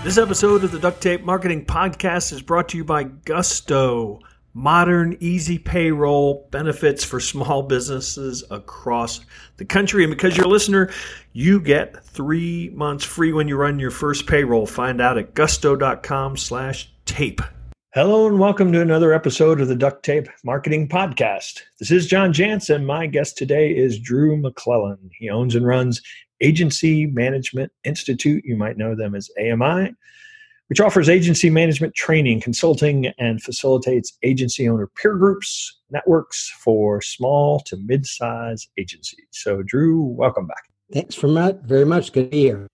This episode of the Duct Tape Marketing Podcast is brought to you by Gusto. Modern, easy payroll benefits for small businesses across the country. And because you're a listener, you get 3 months free when you run your first payroll. Find out at gusto.com/tape. Hello and welcome to another episode of the Duct Tape Marketing Podcast. This is John Jansen. My guest today is Drew McClellan. He owns and runs Agency Management Institute. You might know them as AMI, which offers agency management training, consulting, and facilitates agency owner peer groups, networks for small to mid-size agencies. So, Drew, welcome back. Thanks very much. Good to be here.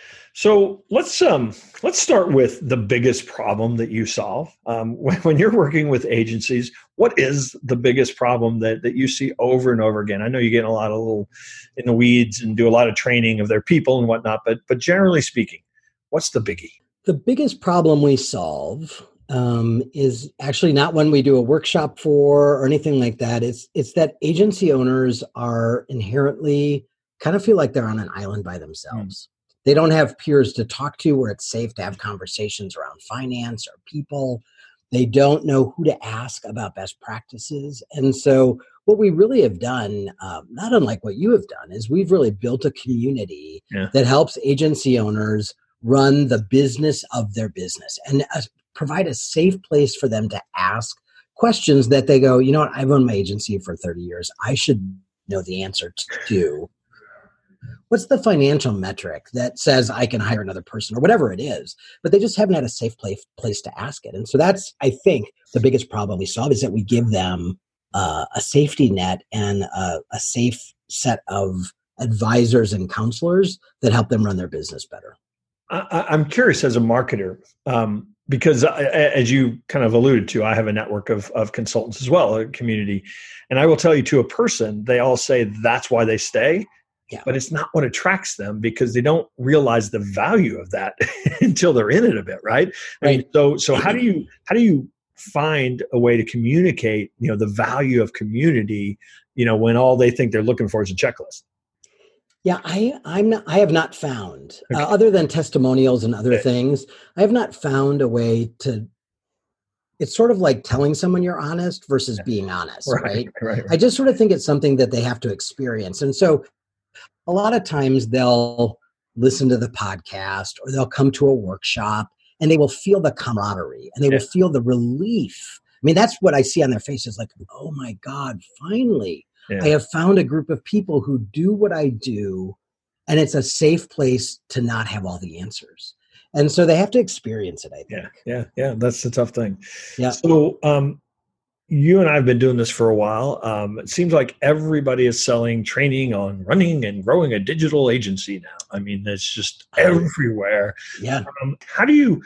So let's start with the biggest problem that you solve. When you're working with agencies, what is the biggest problem that you see over and over again? I know you get a lot of little in the weeds and do a lot of training of their people and whatnot, but generally speaking, what's the biggie? The biggest problem we solve is actually not one we do a workshop for or anything like that. It's that agency owners are inherently kind of feel like they're on an island by themselves. They don't have peers to talk to where it's safe to have conversations around finance or people. They don't know who to ask about best practices. And so what we really have done, not unlike what you have done, is we've really built a community that helps agency owners run the business of their business and provide a safe place for them to ask questions that they go, you know what, I've owned my agency for 30 years. I should know the answer to. What's the financial metric that says I can hire another person or whatever it is, but they just haven't had a safe place to ask it. And so that's, I think, the biggest problem we solve is that we give them a safety net and a safe set of advisors and counselors that help them run their business better. I'm curious as a marketer, because as you kind of alluded to, I have a network of consultants as well, a community. And I will tell you, to a person, they all say that's why they stay. Yeah. But it's not what attracts them because they don't realize the value of that until they're in it a bit, right? I mean, so how do you find a way to communicate, the value of community, when all they think they're looking for is a checklist? Yeah, I have not found, other than testimonials and other things, I have not found a way to. It's sort of like telling someone you're honest versus being honest, right? I just sort of think it's something that they have to experience, and so. A lot of times they'll listen to the podcast or they'll come to a workshop and they will feel the camaraderie and they will feel the relief. I mean, that's what I see on their faces, like, oh my God, finally, I have found a group of people who do what I do and it's a safe place to not have all the answers. And so they have to experience it, I think. Yeah. That's the tough thing. Yeah. So, you and I have been doing this for a while. It seems like everybody is selling training on running and growing a digital agency now. I mean, it's just everywhere. Yeah. How do you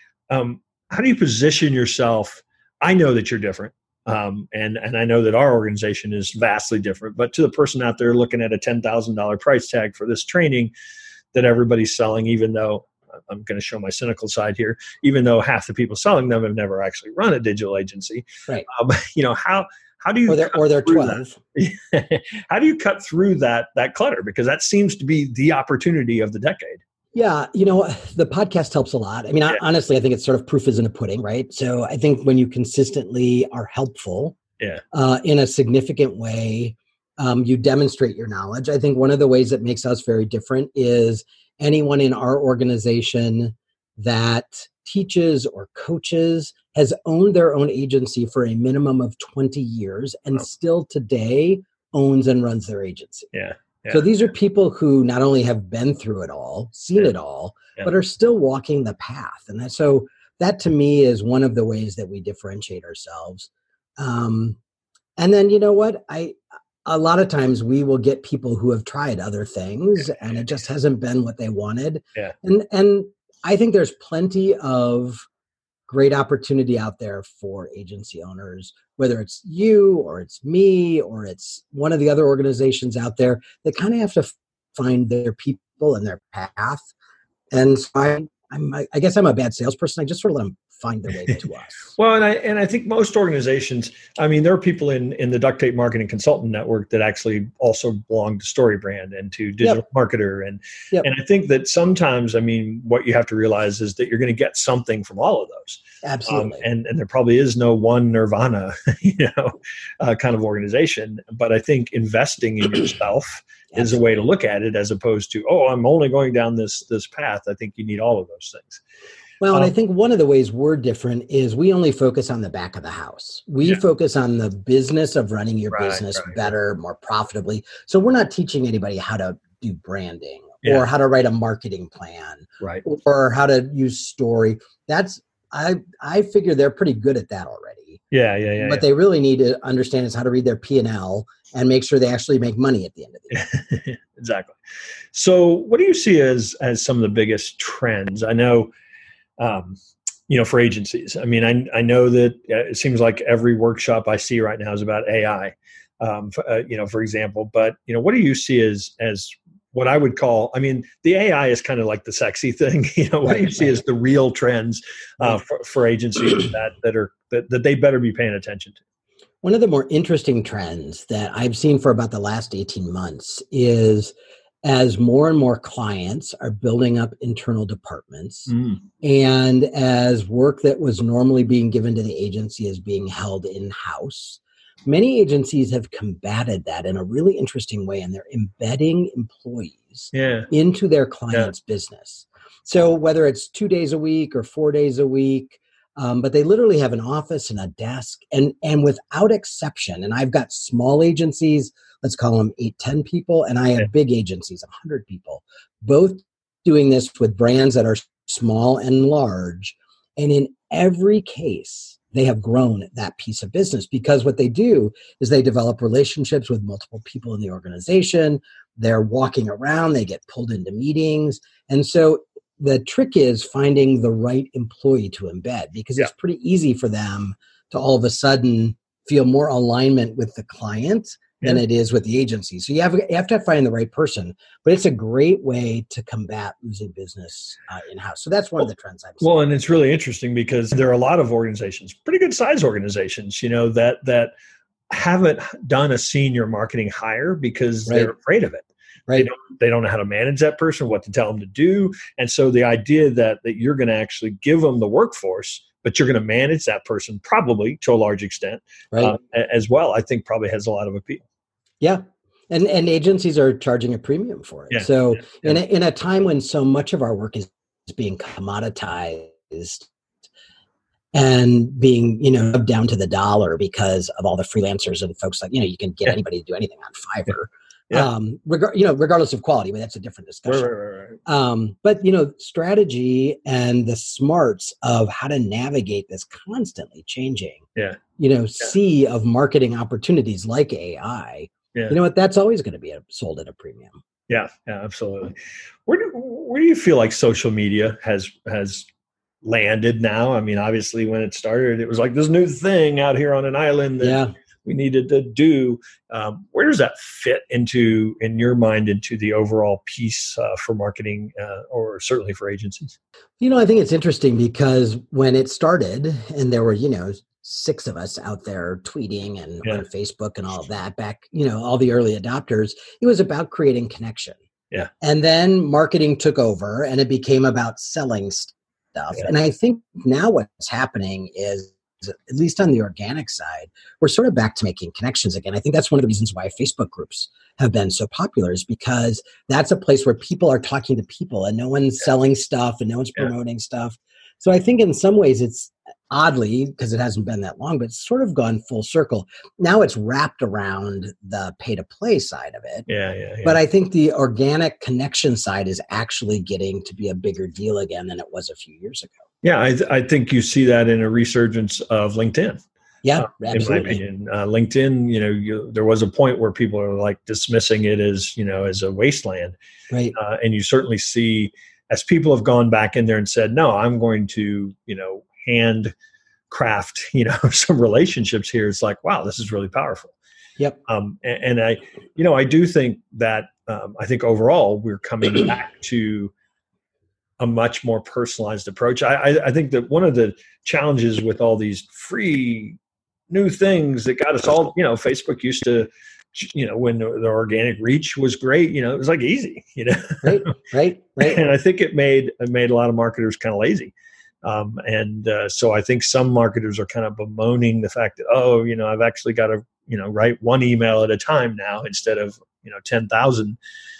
position yourself? I know that you're different, and I know that our organization is vastly different. But to the person out there looking at a $10,000 price tag for this training that everybody's selling, even though I'm going to show my cynical side here, even though half the people selling them have never actually run a digital agency. Right. How do you or they're 12. How do you cut through that clutter? Because that seems to be the opportunity of the decade. Yeah. The podcast helps a lot. I mean, honestly, I think it's sort of proof is in the pudding, right? So I think when you consistently are helpful in a significant way, you demonstrate your knowledge. I think one of the ways that makes us very different is anyone in our organization that teaches or coaches has owned their own agency for a minimum of 20 years and still today owns and runs their agency. Yeah. So these are people who not only have been through it all, seen it all, but are still walking the path. And so that to me is one of the ways that we differentiate ourselves. And then, you know what? A lot of times we will get people who have tried other things and it just hasn't been what they wanted. Yeah. And I think there's plenty of great opportunity out there for agency owners, whether it's you or it's me or it's one of the other organizations out there that kind of have to find their people and their path. And so I guess I'm a bad salesperson. I just sort of let them find their way to us. Well, and I think most organizations, I mean, there are people in the Duct Tape Marketing Consultant Network that actually also belong to StoryBrand and to Digital Marketer. And I think that sometimes, I mean, what you have to realize is that you're going to get something from all of those. Absolutely. And there probably is no one nirvana, kind of organization. But I think investing in yourself is a way to look at it, as opposed to, oh, I'm only going down this path. I think you need all of those things. Well, and I think one of the ways we're different is we only focus on the back of the house. We focus on the business of running your business better, more profitably. So we're not teaching anybody how to do branding or how to write a marketing plan or how to use story. That's I figure they're pretty good at that already. What they really need to understand is how to read their P&L and make sure they actually make money at the end of the year. Exactly. So what do you see as some of the biggest trends? I know, for agencies. I mean, I know that it seems like every workshop I see right now is about AI, for example. But, what do you see as what I would call, I mean, the AI is kind of like the sexy thing. What do you see as the real trends for agencies that they better be paying attention to? One of the more interesting trends that I've seen for about the last 18 months is as more and more clients are building up internal departments and as work that was normally being given to the agency is being held in-house, many agencies have combated that in a really interesting way, and they're embedding employees into their client's business. So whether it's 2 days a week or 4 days a week, but they literally have an office and a desk, and without exception, and I've got small agencies, let's call them 8-10 people, and I have big agencies, 100 people, both doing this with brands that are small and large. And in every case, they have grown that piece of business because what they do is they develop relationships with multiple people in the organization. They're walking around, they get pulled into meetings. And so the trick is finding the right employee to embed, because it's pretty easy for them to all of a sudden feel more alignment with the client than it is with the agency. So you have to find the right person, but it's a great way to combat losing business in-house. So that's one of the trends I've seen. Well, and it's really interesting because there are a lot of organizations, pretty good size organizations, that haven't done a senior marketing hire because they're afraid of it. Right. They don't know how to manage that person, what to tell them to do. And so the idea that you're going to actually give them the workforce, but you're going to manage that person probably to a large extent as well, I think probably has a lot of appeal. Yeah. And agencies are charging a premium for it. So in a time when so much of our work is being commoditized and being, down to the dollar because of all the freelancers and folks like, you can get anybody to do anything on Fiverr. Regardless of quality, but that's a different discussion. Right. But strategy and the smarts of how to navigate this constantly changing, sea of marketing opportunities like AI. That's always going to be sold at a premium. Yeah, absolutely. Where do you feel like social media has landed now? I mean, obviously, when it started, it was like this new thing out here on an island that we needed to do. Where does that fit in your mind, into the overall piece for marketing, or certainly for agencies? I think it's interesting because when it started, and there were 6 of us out there tweeting and on Facebook and all of that back, all the early adopters, it was about creating connection. Yeah. And then marketing took over and it became about selling stuff. Yeah. And I think now what's happening is, at least on the organic side, we're sort of back to making connections again. I think that's one of the reasons why Facebook groups have been so popular, is because that's a place where people are talking to people and no one's selling stuff and no one's promoting stuff. So I think in some ways it's, oddly, because it hasn't been that long, but it's sort of gone full circle. Now it's wrapped around the pay-to-play side of it. Yeah. But I think the organic connection side is actually getting to be a bigger deal again than it was a few years ago. Yeah, I think you see that in a resurgence of LinkedIn. Yeah, absolutely. In my opinion, LinkedIn, there was a point where people are like dismissing it as a wasteland. Right. And you certainly see, as people have gone back in there and said, no, I'm going to, handcraft, some relationships here. It's like, wow, this is really powerful. Yep. And I do think that, I think overall we're coming back to a much more personalized approach. I think that one of the challenges with all these free new things that got us all, Facebook used to, when the organic reach was great, it was like easy, Right. And I think it made a lot of marketers kind of lazy. So I think some marketers are kind of bemoaning the fact that, I've actually got to, write one email at a time now instead of, 10,000.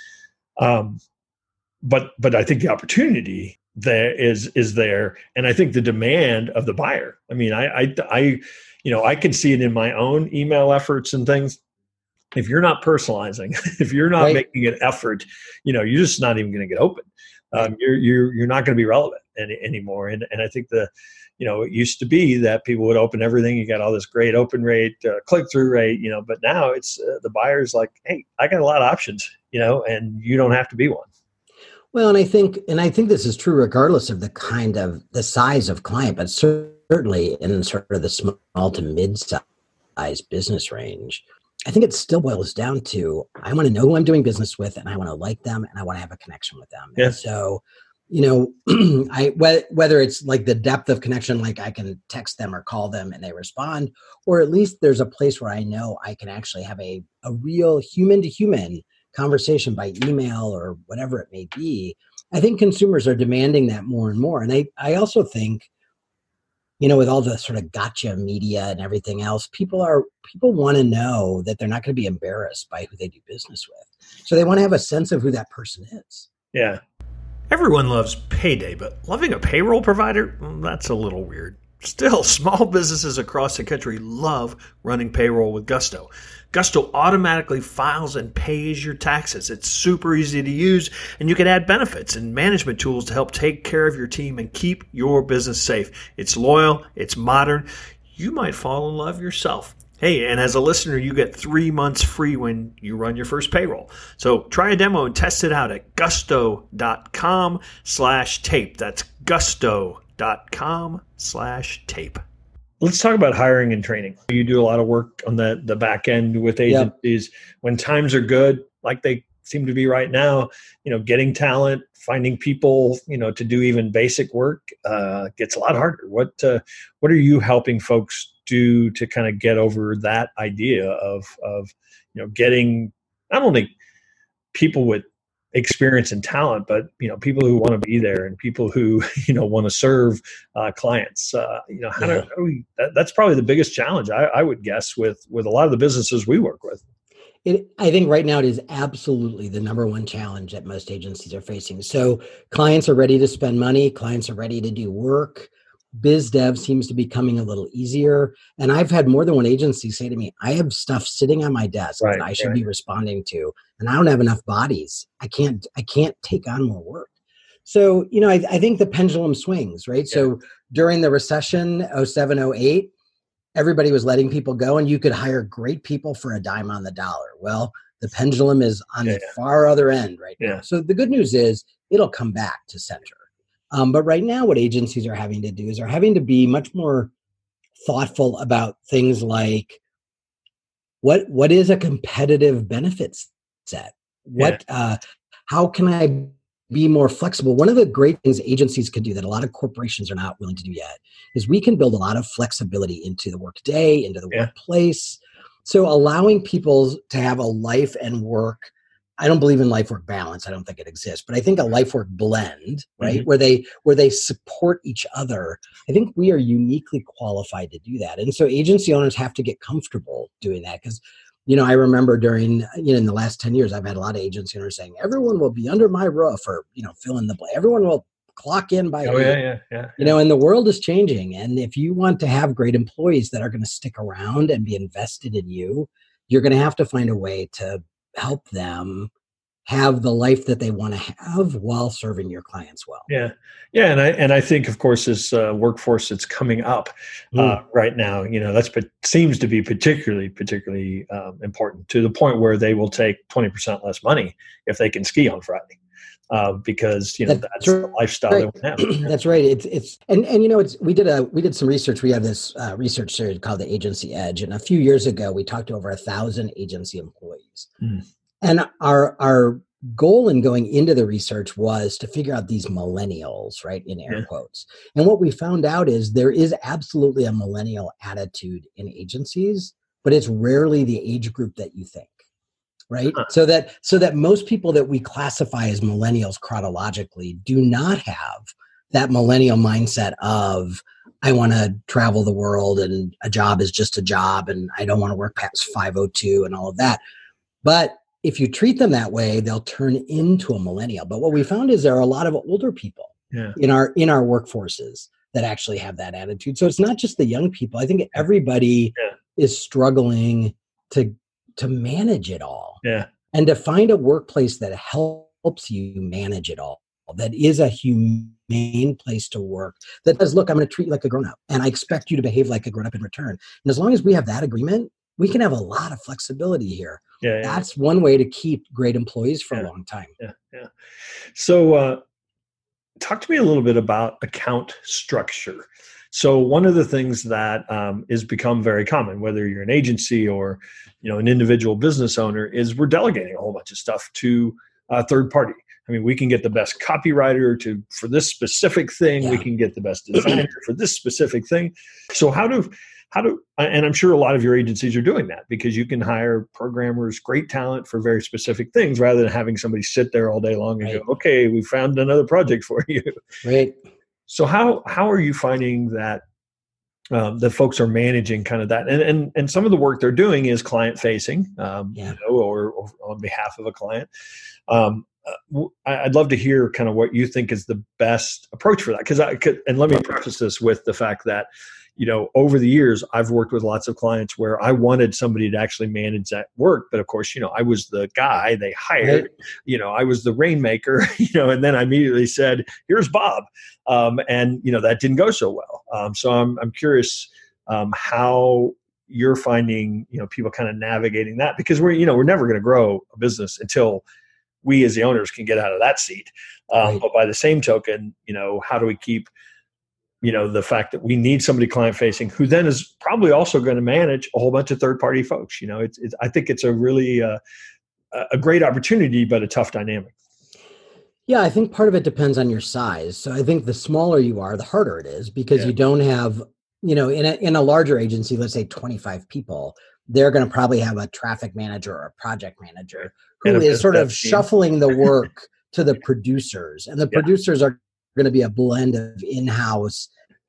But I think the opportunity there is there, and I think the demand of the buyer. I mean, I can see it in my own email efforts and things. If you're not personalizing, if you're not making an effort, you're just not even going to get open. You're not going to be relevant anymore. And I think it used to be that people would open everything. You got all this great open rate, click-through rate, but now it's the buyer's like, hey, I got a lot of options, and you don't have to be one. Well, and I think this is true regardless of the size of client, but certainly in sort of the small to mid-size business range. I think it still boils down to, I want to know who I'm doing business with, and I want to like them, and I want to have a connection with them. Yeah. And so, whether it's like the depth of connection, like I can text them or call them and they respond, or at least there's a place where I know I can actually have a real human to human conversation by email or whatever it may be. I think consumers are demanding that more and more. And I also think, with all the sort of gotcha media and everything else, people want to know that they're not going to be embarrassed by who they do business with. So they want to have a sense of who that person is. Yeah. Everyone loves payday, but loving a payroll provider, that's a little weird. Still, small businesses across the country love running payroll with Gusto. Gusto automatically files and pays your taxes. It's super easy to use, and you can add benefits and management tools to help take care of your team and keep your business safe. It's loyal, it's modern. You might fall in love yourself. Hey, and as a listener, you get 3 months free when you run your first payroll. So try a demo and test it out at gusto.com/tape. That's gusto.com/tape. Let's talk about hiring and training. You do a lot of work on the back end with agencies. Yep. When times are good, like they seem to be right now, getting talent, finding people, to do even basic work gets a lot harder. What are you helping folks do to kind of get over that idea of getting not only people with experience and talent, but people who want to be there and people who want to serve clients. How do we? That's probably the biggest challenge I would guess with a lot of the businesses we work with. I think right now it is absolutely the number one challenge that most agencies are facing. So clients are ready to spend money. Clients are ready to do work. Biz dev seems to be coming a little easier. And I've had more than one agency say to me, I have stuff sitting on my desk that I should be responding to, and I don't have enough bodies. I can't take on more work. So, I think the pendulum swings, right? Yeah. So during the recession, 07, 08, everybody was letting people go, and you could hire great people for a dime on the dollar. Well, the pendulum is on the far other end right now. So the good news is it'll come back to center. But right now what agencies are having to do is they're having to be much more thoughtful about things like what is a competitive benefits set? How can I be more flexible? One of the great things agencies can do that a lot of corporations are not willing to do yet is we can build a lot of flexibility into the workday, into the workplace. So allowing people to have a life and work, I don't believe in life work balance. I don't think it exists, but I think a life work blend, right? Mm-hmm. Where they support each other. I think we are uniquely qualified to do that. And so agency owners have to get comfortable doing that because, I remember during, in the last 10 years, I've had a lot of agency owners saying, everyone will be under my roof or, fill in the blank. Everyone will clock in by yeah. And the world is changing. And if you want to have great employees that are going to stick around and be invested in you, you're going to have to find a way to help them have the life that they want to have while serving your clients well. Yeah. And I think, of course, this workforce that's coming up right now, seems to be particularly important to the point where they will take 20% less money if they can ski on Friday. Because that's the lifestyle they want to have. That's right. We did some research. We have this research series called the Agency Edge, and a few years ago we talked to over 1,000 agency employees. And our goal in going into the research was to figure out these millennials, right, in air Yeah. quotes. And what we found out is there is absolutely a millennial attitude in agencies, but it's rarely the age group that you think. Right. Huh. So that most people that we classify as millennials chronologically do not have that millennial mindset of, I want to travel the world and a job is just a job and I don't want to work past 5:02 and all of that. But if you treat them that way, they'll turn into a millennial. But what we found is there are a lot of older people in our workforces that actually have that attitude. So it's not just the young people. I think everybody is struggling to manage it all. Yeah. And to find a workplace that helps you manage it all, that is a humane place to work, that says, look, I'm going to treat you like a grown-up and I expect you to behave like a grown-up in return. And as long as we have that agreement, we can have a lot of flexibility here. Yeah. That's one way to keep great employees for a long time. Yeah. So talk to me a little bit about account structure. So one of the things that is become very common, whether you're an agency or an individual business owner, is we're delegating a whole bunch of stuff to a third party. I mean, we can get the best copywriter for this specific thing. Yeah. We can get the best designer for this specific thing. So how do, and I'm sure a lot of your agencies are doing that, because you can hire programmers, great talent for very specific things, rather than having somebody sit there all day long and go, okay, we found another project for you. Right. So how are you finding that the folks are managing kind of that, and some of the work they're doing is client facing, or on behalf of a client. I'd love to hear kind of what you think is the best approach for that. And let me preface this with the fact that, over the years, I've worked with lots of clients where I wanted somebody to actually manage that work. But of course, I was the guy they hired, I was the rainmaker, and then I immediately said, here's Bob. And that didn't go so well. So I'm curious how you're finding, people kind of navigating that, because we're never going to grow a business until we as the owners can get out of that seat. But by the same token, how do we keep, the fact that we need somebody client facing who then is probably also going to manage a whole bunch of third party folks. I think it's a really a great opportunity, but a tough dynamic. Yeah, I think part of it depends on your size. So I think the smaller you are, the harder it is, because you don't have, in a larger agency, let's say 25 people, they're going to probably have a traffic manager or a project manager who is sort of shuffling the work to the producers. And the producers are going to be a blend of in-house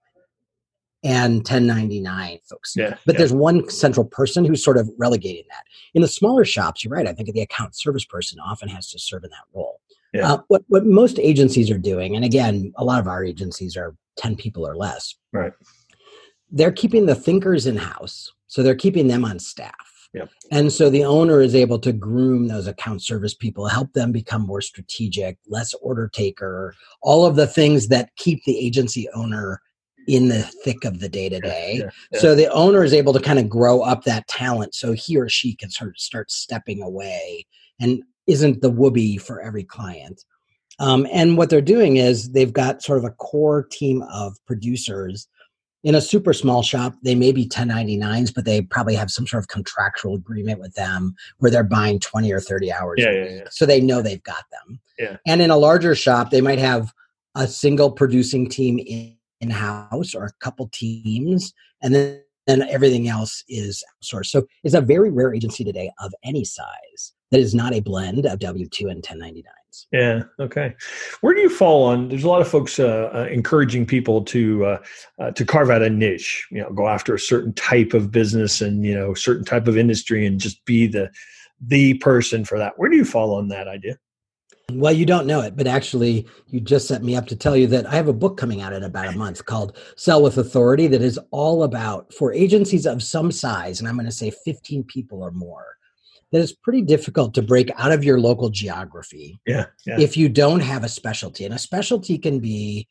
and 1099 folks. But there's one central person who's sort of relegating that. In the smaller shops, you're right, I think the account service person often has to serve in that role. What most agencies are doing, and again, a lot of our agencies are 10 people or less. Right. They're keeping the thinkers in-house. So they're keeping them on staff. And so the owner is able to groom those account service people, help them become more strategic, less order taker, all of the things that keep the agency owner in the thick of the day-to-day. So the owner is able to kind of grow up that talent so he or she can sort of start stepping away and isn't the whoopee for every client. And what they're doing is they've got sort of a core team of producers. In a super small shop, they may be 1099s, but they probably have some sort of contractual agreement with them where they're buying 20 or 30 hours a week. So they know they've got them. And in a larger shop, they might have a single producing team in-house or a couple teams, and then everything else is outsourced. So it's a very rare agency today of any size that is not a blend of W-2 and 1099s. Yeah. Okay. Where do you fall on? There's a lot of folks encouraging people to carve out a niche. Go after a certain type of business and certain type of industry and just be the person for that. Where do you fall on that idea? Well, you don't know it, but actually, you just set me up to tell you that I have a book coming out in about a month called Sell with Authority that is all about, for agencies of some size, and I'm going to say 15 people or more, that it's pretty difficult to break out of your local geography if you don't have a specialty. And a specialty can be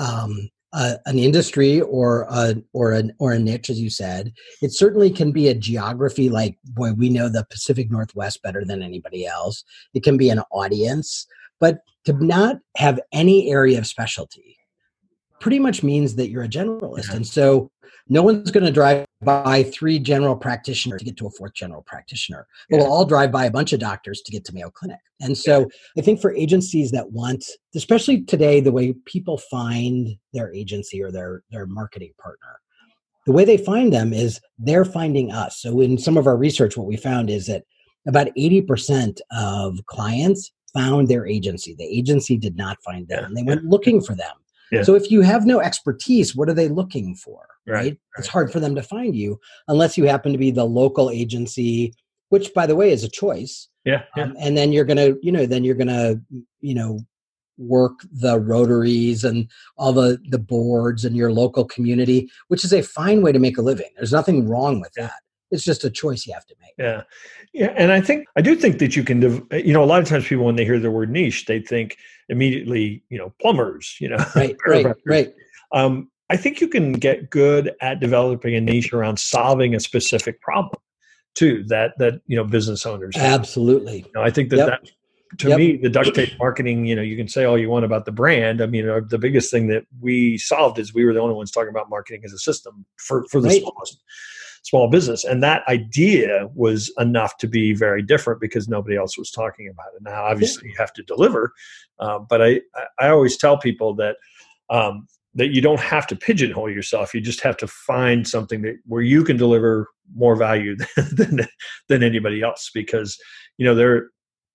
an industry or a niche, as you said. It certainly can be a geography, like, boy, we know the Pacific Northwest better than anybody else. It can be an audience, but to not have any area of specialty pretty much means that you're a generalist. Yeah. And so no one's going to drive by 3 general practitioners to get to a 4th general practitioner. But we'll all drive by a bunch of doctors to get to Mayo Clinic. And so I think for agencies that want, especially today, the way people find their agency or their marketing partner, the way they find them is they're finding us. So in some of our research, what we found is that about 80% of clients found their agency. The agency did not find them. And they went looking for them. Yeah. So if you have no expertise, what are they looking for? Right. It's hard for them to find you unless you happen to be the local agency, which, by the way, is a choice. Yeah. And then you're gonna, work the rotaries and all the boards and your local community, which is a fine way to make a living. There's nothing wrong with that. It's just a choice you have to make. Yeah. And I do think that you can, a lot of times people, when they hear the word niche, they think immediately, plumbers, Right. I think you can get good at developing a niche around solving a specific problem too, that business owners have. Absolutely. I think that to me, the duct tape marketing, you can say all you want about the brand. I mean, the biggest thing that we solved is we were the only ones talking about marketing as a system for the small business. And that idea was enough to be very different because nobody else was talking about it. Now, obviously, you have to deliver. But I always tell people that that you don't have to pigeonhole yourself. You just have to find something where you can deliver more value than anybody else. Because, the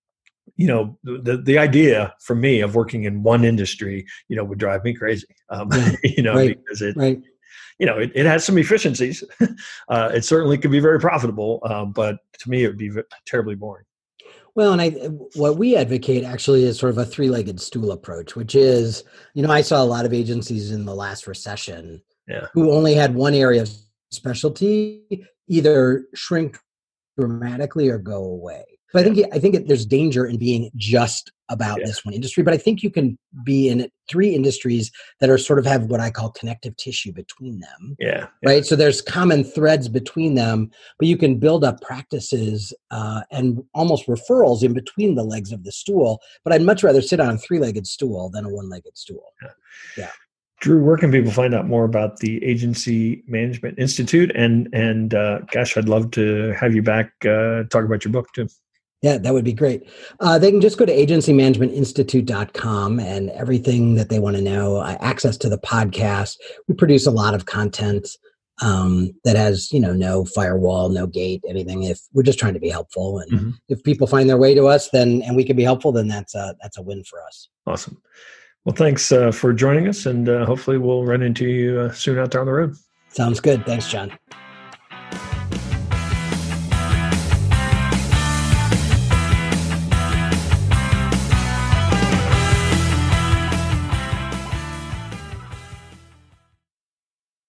idea for me of working in one industry, would drive me crazy. Because it has some efficiencies. It certainly could be very profitable, but to me, it would be terribly boring. Well, and what we advocate actually is sort of a 3-legged stool approach, which is, I saw a lot of agencies in the last recession who only had one area of specialty either shrink dramatically or go away. So I think there's danger in being just about this one industry, but I think you can be in 3 industries that are sort of have what I call connective tissue between them. Right. So there's common threads between them, but you can build up practices and almost referrals in between the legs of the stool. But I'd much rather sit on a 3-legged stool than a 1-legged stool. Yeah. Drew, where can people find out more about the Agency Management Institute? And gosh, I'd love to have you back talk about your book too. Yeah, that would be great. They can just go to agencymanagementinstitute.com and everything that they want to know, access to the podcast. We produce a lot of content that has, no firewall, no gate, anything. If we're just trying to be helpful, and if people find their way to us, and we can be helpful, then that's a win for us. Awesome. Well, thanks for joining us, and hopefully we'll run into you soon out there on the road. Sounds good. Thanks, John.